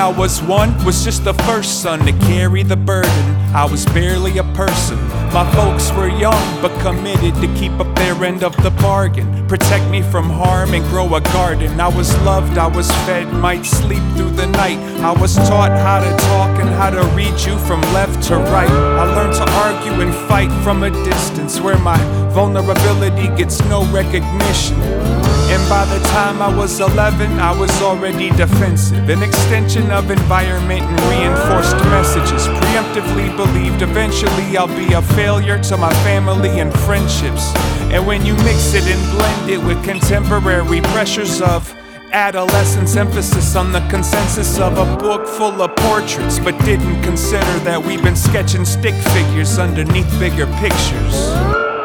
I was one, was just the first son to carry the burden. I was barely a person. My folks were young, but committed to keep up their end of the bargain. Protect me from harm and grow a garden. I was loved, I was fed, might sleep through the night. I was taught how to talk and how to read you from left to right. I learned to argue and fight from a distance where my vulnerability gets no recognition. And by the time I was 11, I was already defensive. An extension of environment and reinforced messages. Preemptively believed eventually I'll be a failure to my family and friendships. And when you mix it and blend it with contemporary pressures of adolescence, emphasis on the consensus of a book full of portraits, but didn't consider that we've been sketching stick figures underneath bigger pictures.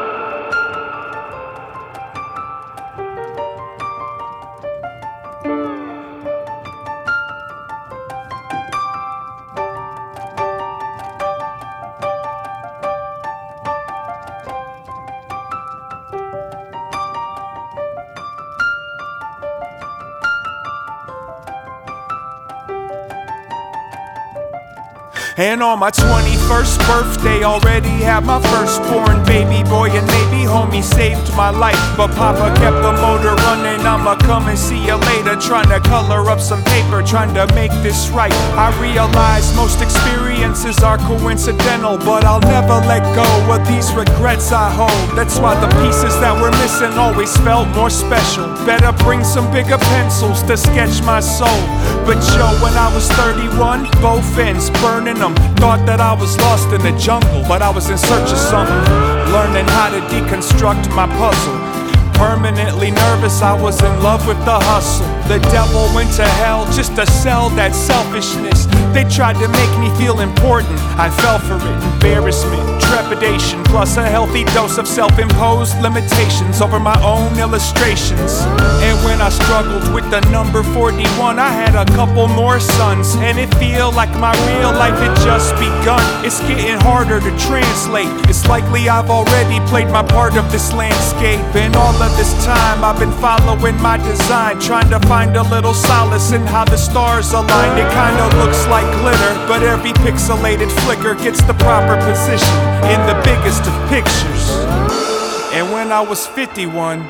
And on my 21st birthday, already had my firstborn baby boy, and maybe homie saved my life. But Papa kept the motor running, I'ma come and see you later. Trying to color up some paper, trying to make this right. I realize most experiences are coincidental, but I'll never let go of these regrets I hold. That's why the pieces that were missing always felt more special. Better bring some bigger pencils to sketch my soul. But yo, when I was 31, both ends burning them. Thought that I was lost in the jungle, but I was in search of something. Learning how to deconstruct my puzzle. Permanently nervous, I was in love with the hustle. The devil went to hell just to sell that selfishness. They tried to make me feel important, I fell for it. Embarrassment, trepidation, plus a healthy dose of self-imposed limitations over my own illustrations. And when I struggled with the number 41, I had a couple more sons, and it feel like my real life had just begun. It's getting harder to translate. It's likely I've already played my part of this landscape. And all of this time I've been following my design, trying to find a little solace in how the stars align. It kinda looks like glitter, but every pixelated flicker gets the proper position in the biggest of pictures. And when I was 51,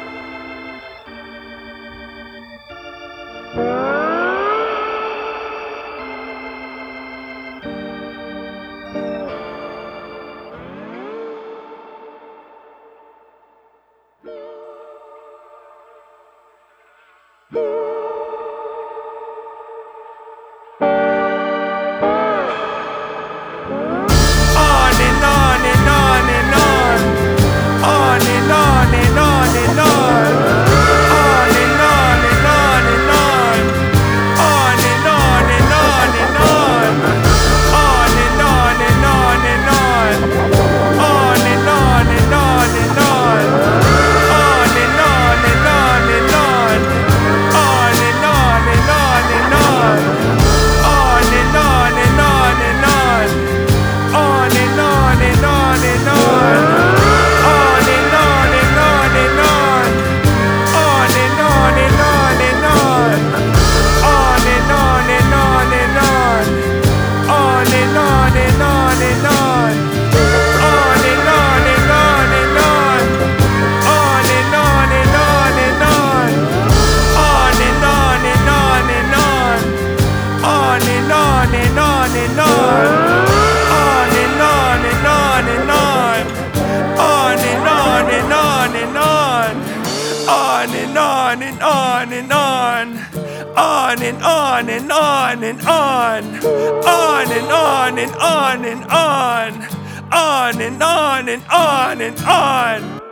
on and on and on and on, on and on and on and on, on and on and on and on.